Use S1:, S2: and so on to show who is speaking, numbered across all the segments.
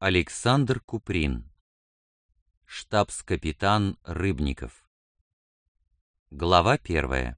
S1: Александр Куприн. Штабс-капитан Рыбников. Глава 1.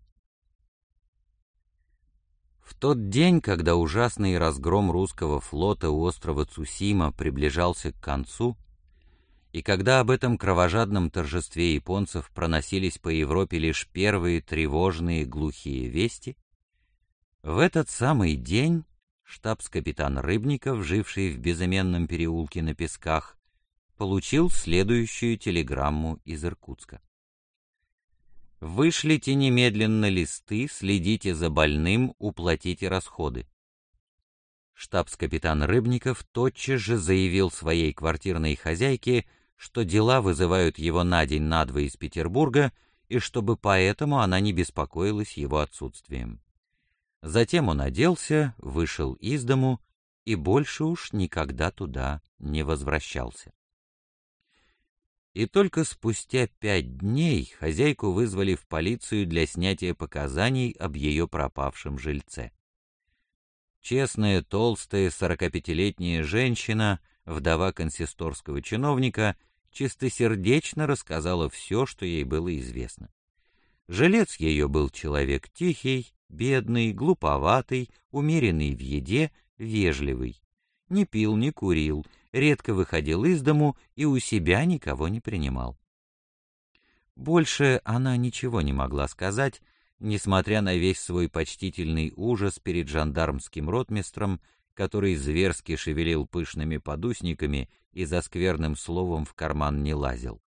S1: В тот день, когда ужасный разгром русского флота у острова Цусима приближался к концу, и когда об этом кровожадном торжестве японцев проносились по Европе лишь первые тревожные глухие вести, в этот самый день штабс-капитан Рыбников, живший в безыменном переулке на Песках, получил следующую телеграмму из Иркутска. «Вышлите немедленно листы, следите за больным, уплатите расходы». Штабс-капитан Рыбников тотчас же заявил своей квартирной хозяйке, что дела вызывают его на день-на-два из Петербурга, и чтобы поэтому она не беспокоилась его отсутствием. Затем он оделся, вышел из дому и больше уж никогда туда не возвращался. И только спустя 5 дней хозяйку вызвали в полицию для снятия показаний об ее пропавшем жильце. Честная, толстая, 45-летняя женщина, вдова консисторского чиновника, чистосердечно рассказала все, что ей было известно. Жилец ее был человек тихий, бедный, глуповатый, умеренный в еде, вежливый. Не пил, не курил, редко выходил из дому и у себя никого не принимал. Больше она ничего не могла сказать, несмотря на весь свой почтительный ужас перед жандармским ротмистром, который зверски шевелил пышными подусниками и за скверным словом в карман не лазил.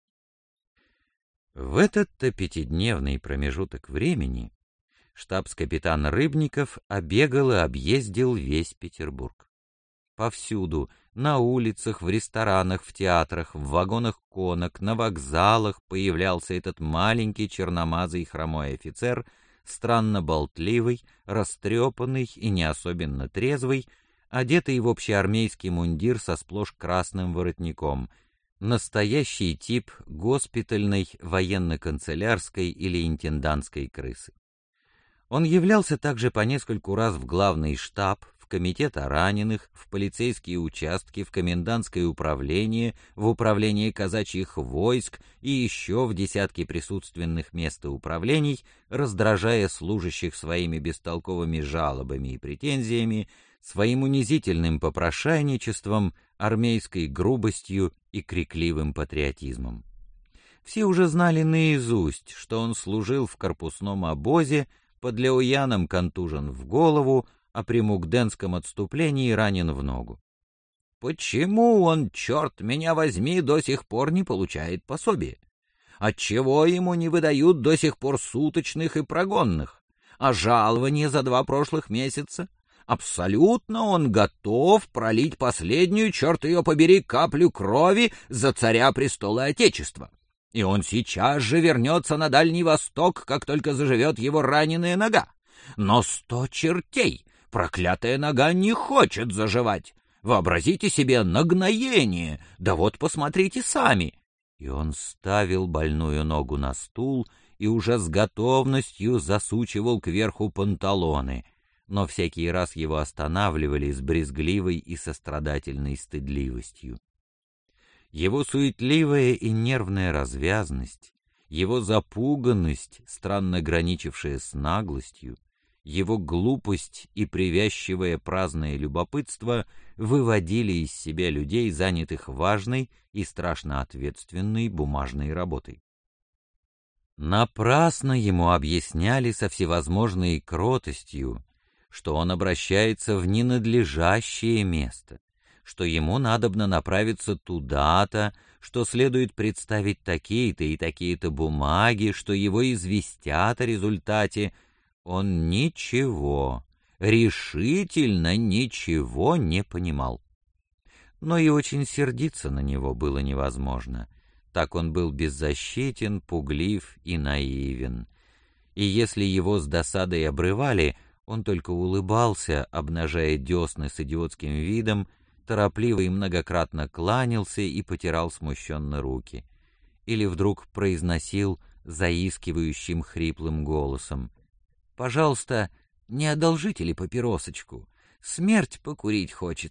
S1: В этот-то 5-дневный промежуток времени штабс-капитан Рыбников обегал и объездил весь Петербург. Повсюду, на улицах, в ресторанах, в театрах, в вагонах конок, на вокзалах появлялся этот маленький черномазый хромой офицер, странно болтливый, растрепанный и не особенно трезвый, одетый в общеармейский мундир со сплошь красным воротником, настоящий тип госпитальной, военно-канцелярской или интендантской крысы. Он являлся также по нескольку раз в главный штаб, в комитет о раненых, в полицейские участки, в комендантское управление, в управление казачьих войск и еще в десятки присутственных мест и управлений, раздражая служащих своими бестолковыми жалобами и претензиями, своим унизительным попрошайничеством, армейской грубостью и крикливым патриотизмом. Все уже знали наизусть, что он служил в корпусном обозе, под Леуяном контужен в голову, а при Мукденском отступлении ранен в ногу. Почему он, черт меня возьми, до сих пор не получает пособие? Отчего ему не выдают до сих пор суточных и прогонных? А жалование за 2 прошлых месяца? Абсолютно он готов пролить последнюю, черт ее побери, каплю крови за царя престола Отечества. И он сейчас же вернется на Дальний Восток, как только заживет его раненая нога. Но 100 чертей! Проклятая нога не хочет заживать. Вообразите себе нагноение, да вот посмотрите сами. И он ставил больную ногу на стул и уже с готовностью засучивал кверху панталоны, но всякий раз его останавливали с брезгливой и сострадательной стыдливостью. Его суетливая и нервная развязность, его запуганность, странно граничившая с наглостью, его глупость и привязчивое праздное любопытство выводили из себя людей, занятых важной и страшно ответственной бумажной работой. Напрасно ему объясняли со всевозможной кротостью, что он обращается в ненадлежащее место, что ему надобно направиться туда-то, что следует представить такие-то и такие-то бумаги, что его известят о результате. Он ничего, решительно ничего не понимал. Но и очень сердиться на него было невозможно. Так он был беззащитен, пуглив и наивен. И если его с досадой обрывали, он только улыбался, обнажая десны с идиотским видом, торопливо и многократно кланялся и потирал смущенно руки. Или вдруг произносил заискивающим хриплым голосом: «Пожалуйста, не одолжите ли папиросочку? Смерть покурить хочется,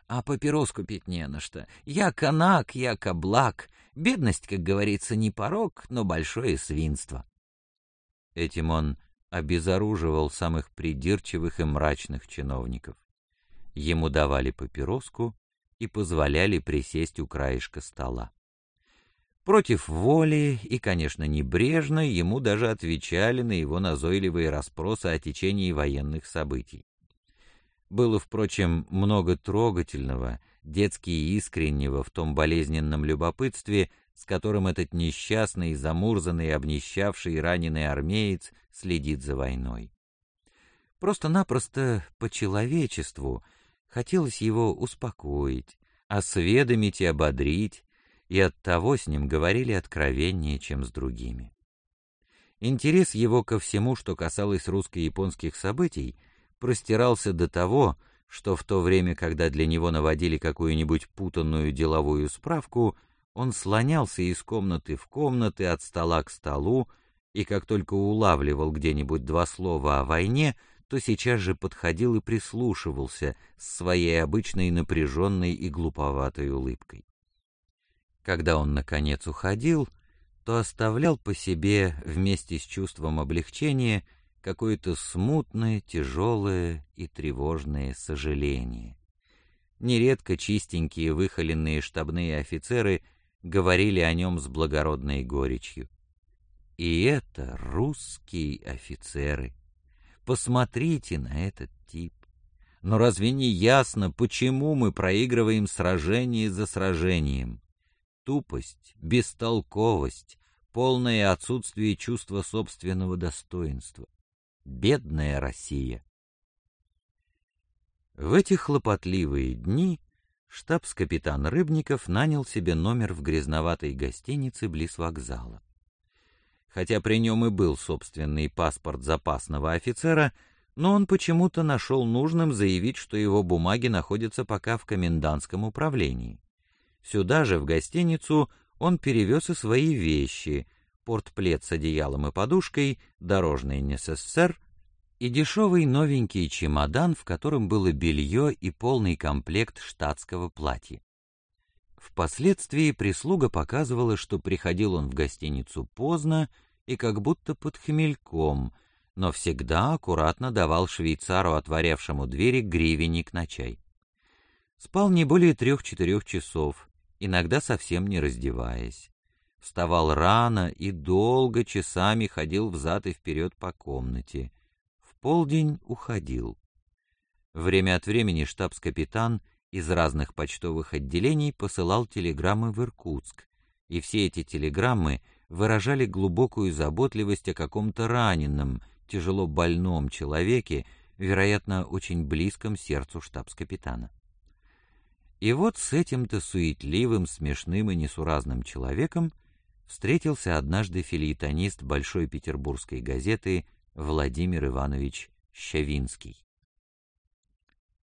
S1: а папироску пить не на что. Я канак, я каблак. Бедность, как говорится, не порок, но большое свинство». Этим он обезоруживал самых придирчивых и мрачных чиновников. Ему давали папироску и позволяли присесть у краешка стола. Против воли и, конечно, небрежно ему даже отвечали на его назойливые расспросы о течении военных событий. Было, впрочем, много трогательного, детски искреннего в том болезненном любопытстве, с которым этот несчастный, замурзанный, обнищавший, раненый армеец следит за войной. Просто-напросто по человечеству хотелось его успокоить, осведомить и ободрить, и оттого с ним говорили откровеннее, чем с другими. Интерес его ко всему, что касалось русско-японских событий, простирался до того, что в то время, когда для него наводили какую-нибудь путанную деловую справку, он слонялся из комнаты в комнаты, от стола к столу, и как только улавливал где-нибудь два слова о войне, то сейчас же подходил и прислушивался с своей обычной напряженной и глуповатой улыбкой. Когда он, наконец, уходил, то оставлял по себе вместе с чувством облегчения какое-то смутное, тяжелое и тревожное сожаление. Нередко чистенькие выхоленные штабные офицеры говорили о нем с благородной горечью. И это русские офицеры. Посмотрите на этот тип. Но разве не ясно, почему мы проигрываем сражение за сражением? Тупость, бестолковость, полное отсутствие чувства собственного достоинства. Бедная Россия! В эти хлопотливые дни штабс-капитан Рыбников нанял себе номер в грязноватой гостинице близ вокзала. Хотя при нем и был собственный паспорт запасного офицера, но он почему-то нашел нужным заявить, что его бумаги находятся пока в комендантском управлении. Сюда же, в гостиницу, он перевез и свои вещи: портплед с одеялом и подушкой, дорожный несессер и дешевый новенький чемодан, в котором было белье и полный комплект штатского платья. Впоследствии прислуга показывала, что приходил он в гостиницу поздно и как будто под хмельком, но всегда аккуратно давал швейцару, отворявшему двери, гривенник на чай. Спал не более 3-4 часов, иногда совсем не раздеваясь. Вставал рано и долго часами ходил взад и вперед по комнате. В полдень уходил. Время от времени штабс-капитан из разных почтовых отделений посылал телеграммы в Иркутск, и все эти телеграммы выражали глубокую заботливость о каком-то раненом, тяжело больном человеке, вероятно, очень близком сердцу штабс-капитана. И вот с этим-то суетливым, смешным и несуразным человеком встретился однажды фельетонист Большой петербургской газеты Владимир Иванович Щавинский.